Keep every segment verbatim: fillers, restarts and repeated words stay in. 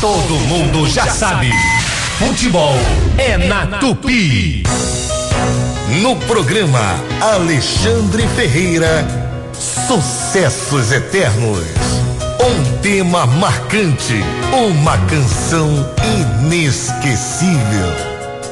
Todo mundo já sabe. Futebol é na Tupi. No programa Alexandre Ferreira, Sucessos Eternos. Um tema marcante, uma canção inesquecível.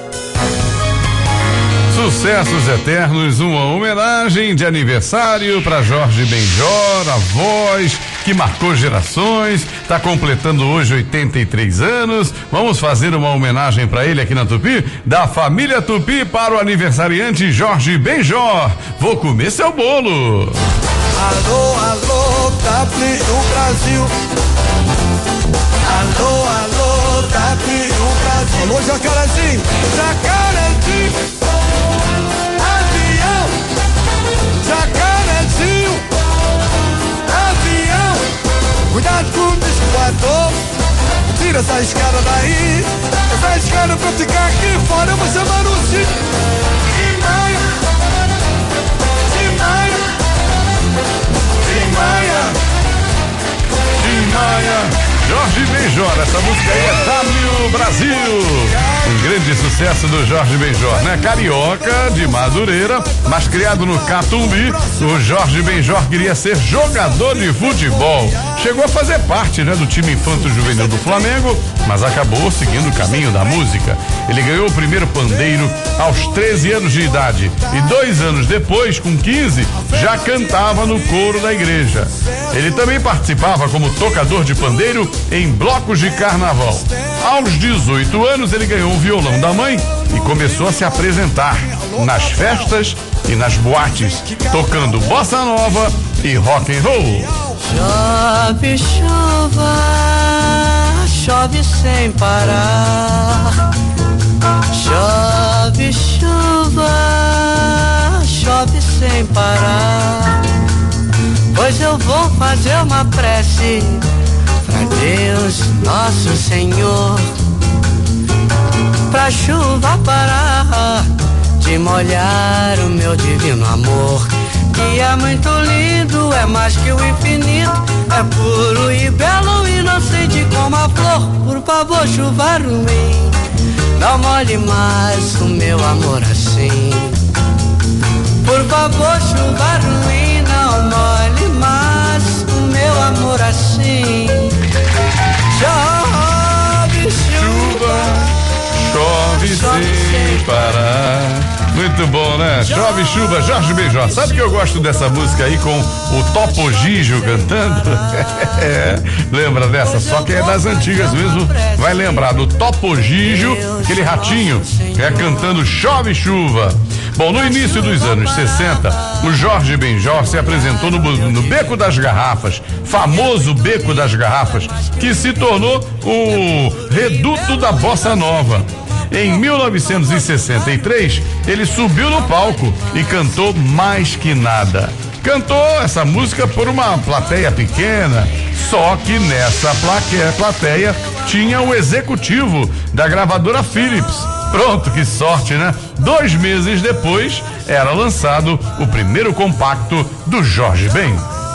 Sucessos Eternos, uma homenagem de aniversário para Jorge Benjor, a voz que marcou gerações, está completando hoje oitenta e três anos. Vamos fazer uma homenagem para ele aqui na Tupi, da família Tupi para o aniversariante Jorge Benjor. Vou comer seu bolo. Alô, alô, Tupi do Brasil. Alô, alô, Tupi do Brasil. Alô, Jacarezinho, Jacarezinho. Avião, Jacarezinho. Avião, cuidado com o descoador. Tira essa escada daí. Essa escada pra ficar aqui fora. Eu vou chamar o Chico. Tim Maia. Tim Maia. Tim Maia. Tim Maia. Jorge Benjor, essa música aí é W Brasil. Um grande sucesso do Jorge Benjor, né? Carioca de Madureira, mas criado no Catumbi, o Jorge Benjor queria ser jogador de futebol. Chegou a fazer parte, né, do time infanto-juvenil do Flamengo, mas acabou seguindo o caminho da música. Ele ganhou o primeiro pandeiro aos treze anos de idade e dois anos depois, com quinze, já cantava no coro da igreja. Ele também participava como tocador de pandeiro em blocos de carnaval. Aos dezoito anos, ele ganhou um violão da mãe e começou a se apresentar nas festas e nas boates, tocando bossa nova e rock and roll. Chove chuva, chove sem parar. Chove chuva, chove sem parar. Pois eu vou fazer uma prece pra Deus, nosso Senhor, pra chuva parar de molhar o meu divino amor, que é muito lindo, é mais que o infinito, é puro e belo, inocente como a flor. Por favor, chuva ruim, não molhe mais o meu amor assim. Por favor, chuva ruim, não molhe mais o meu amor assim. Chove chuva, chove sem parar. Muito bom, né? Chove chuva, Jorge Benjor. Sabe que eu gosto dessa música aí com o Topo Gigio cantando? É, lembra dessa? Só que é das antigas mesmo. Vai lembrar do Topo Gigio, aquele ratinho, é cantando Chove Chuva. Bom, no início dos anos sessenta, o Jorge Benjor se apresentou no, no Beco das Garrafas, famoso Beco das Garrafas, que se tornou o reduto da bossa nova. Em mil novecentos e sessenta e três, ele subiu no palco e cantou Mais Que Nada. Cantou essa música por uma plateia pequena, só que nessa plaque- plateia tinha o executivo da gravadora Philips. Pronto, que sorte, né? Dois meses depois, era lançado o primeiro compacto do Jorge Ben.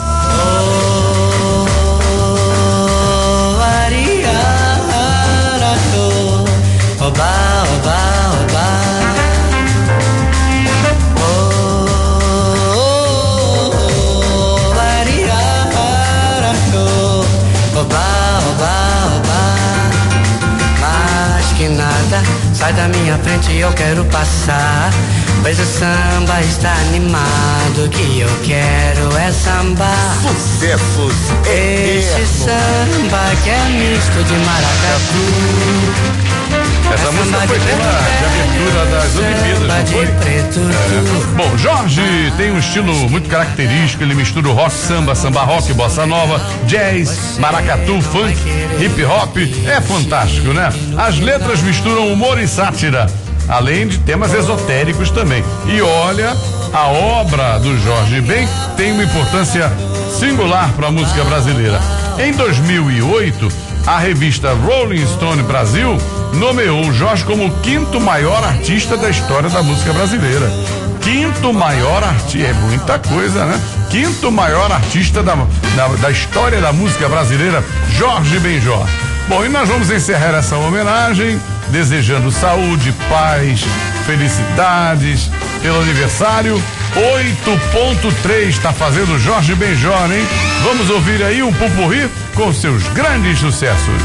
Sai da minha frente, eu quero passar, pois o samba está animado, que eu quero é sambar. Sucessos Esse samba que é misto de maracatu. Essa música foi tema de abertura das Olimpíadas, não foi? É. Bom, Jorge tem um estilo muito característico, ele mistura o rock, samba, samba rock, bossa nova, jazz, maracatu, funk, hip hop, é fantástico, né? As letras misturam humor e sátira, além de temas esotéricos também. E olha, a obra do Jorge Ben tem uma importância singular para a música brasileira. Em dois mil e oito, a revista Rolling Stone Brasil nomeou o Jorge como o quinto maior artista da história da música brasileira. Quinto maior artista, é muita coisa, né? Quinto maior artista da, da, da história da música brasileira, Jorge Benjor. Bom, e nós vamos encerrar essa homenagem desejando saúde, paz, felicidades pelo aniversário. oito ponto três está fazendo Jorge Benjor, hein? Vamos ouvir aí um pupurri com seus grandes sucessos.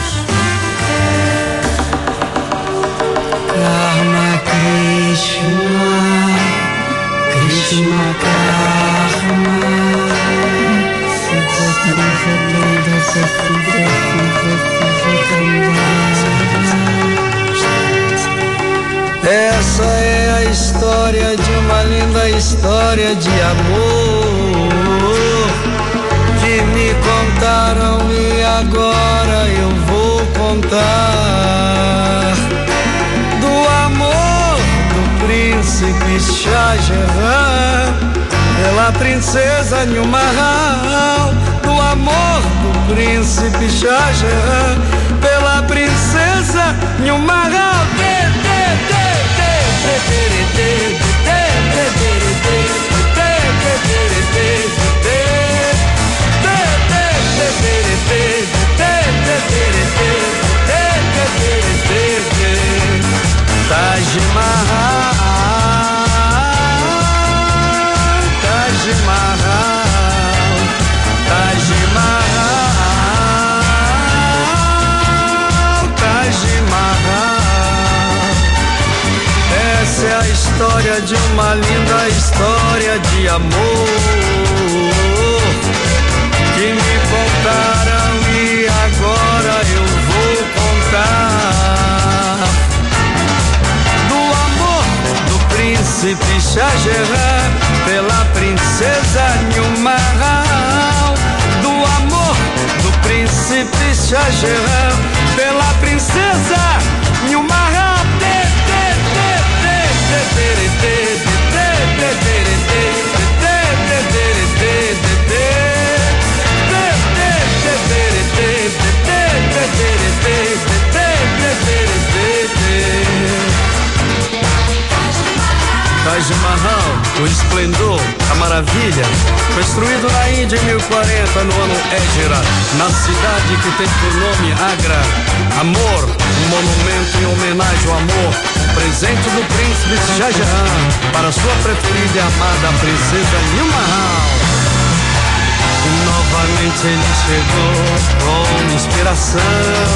Karma Krishna, Krishna Karma. Essa é a história de uma linda história de amor que me contaram e agora eu vou contar. Do amor do príncipe Shah Jahan pela princesa Nilmahal. Do amor do príncipe Shah Jahan pela princesa Nilmahal. Taj Mahal, Taj Mahal, Taj Mahal, Taj Mahal. Essa é a história de uma linda história de amor que me contaram e agora eu vou contar. Do amor do príncipe Shah Jahan pela princesa Nilmahal. Do amor do príncipe Shah Jahan pela princesa Nilmahal. Taj Mahal, o esplendor, a maravilha, construído na Índia em mil e quarenta no ano Égira, na cidade que tem por nome Agra. Amor, um monumento em homenagem ao amor, presente do príncipe Shah Jahan para sua preferida e amada princesa Nilmahal. E novamente ele chegou com inspiração,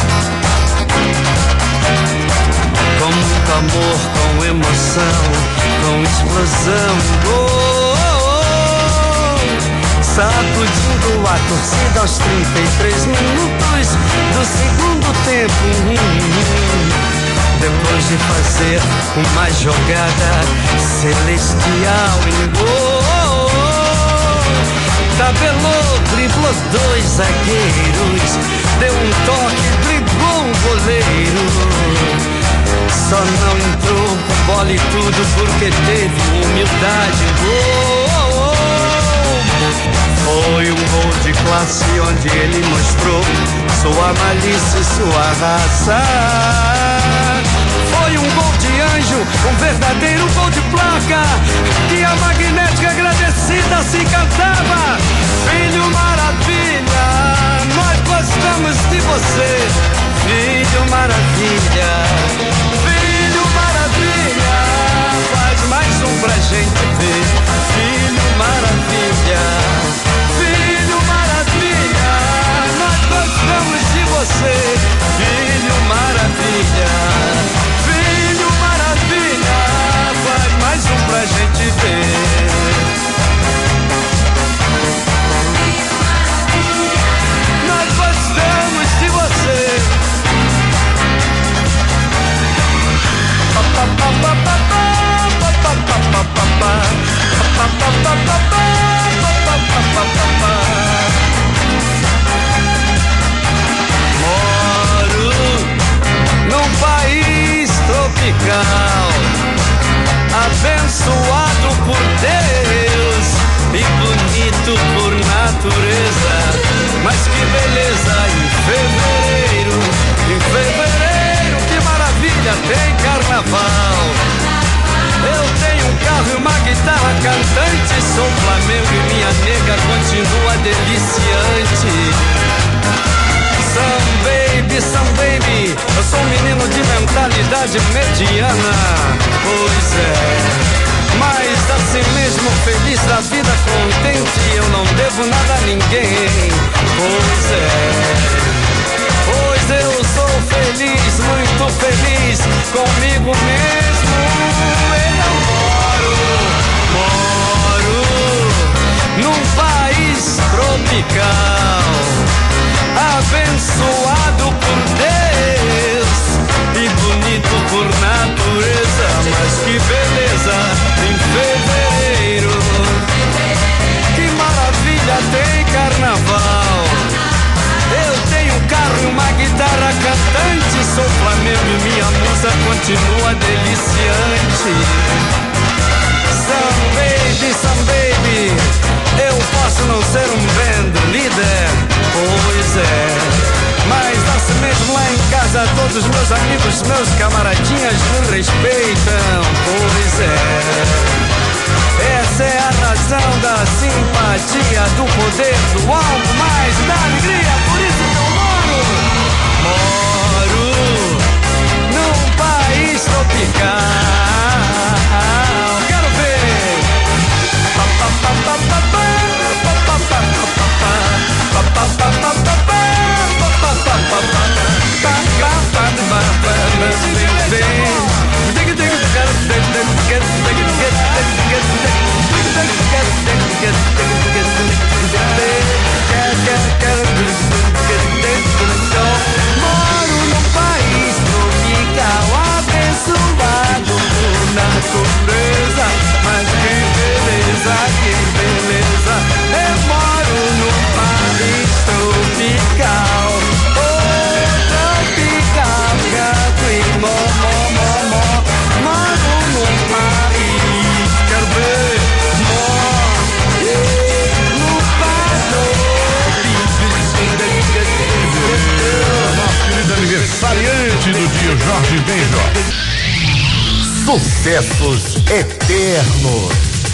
com muito amor, com emoção, com explosão. Oh, oh, oh. Sacudindo a torcida aos trinta e três minutos do segundo tempo. Depois de fazer uma jogada celestial em gol, tabelou, driblou dois zagueiros, deu um toque, driblou um goleiro. Só não entrou com bola e tudo porque teve humildade. Gol! Foi um gol de classe onde ele mostrou sua malícia e sua raça. Foi um gol de anjo, um verdadeiro gol de placa, que a magnética agradecida se cantava. Filho maravilha, nós gostamos de você. Filho maravilha, filho maravilha, faz mais um pra gente ver. Filho maravilha, filho maravilha, nós gostamos de você. Filho maravilha, filho maravilha, faz mais um pra gente ver. Nós gostamos de você. Moro num país tropical, abençoado por Deus e bonito por natureza. Mas que beleza em fevereiro, em fevereiro, que maravilha, tem carnaval. Eu tenho um carro e uma guitarra cantante, sou Flamengo e minha nega continua deliciante. Some baby, cidade mediana. Pois é, mas assim mesmo feliz da vida, contente, eu não devo nada a ninguém. Pois é, pois eu sou feliz, muito feliz comigo mesmo. Eu moro, moro num país tropical, abençoado por Deus e bonito por natureza. Mas que beleza em fevereiro, que maravilha tem carnaval. Eu tenho um carro e uma guitarra cantante, sou Flamengo e minha musa continua deliciante. Some baby, some baby, eu posso não ser um band leader, pois é, mas assim mesmo lá em casa todos os meus amigos, meus camaradinhas me respeitam, pois é. Essa é a razão da simpatia, do poder, do algo mais, da alegria, por isso que eu moro, moro num país tropical. Quero ver. Moro num país tropical, abençoado por natureza. Mas que beleza, que beleza. Eu moro num país tropical, oh, tropical, gato e mó, mó, mó, mó. Moro num país, quero ver, mó, no Nosso querido aniversariante do dia, Jorge Benjó. Sucessos eternos.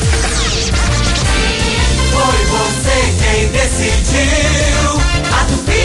Foi você quem decidiu. A Tupi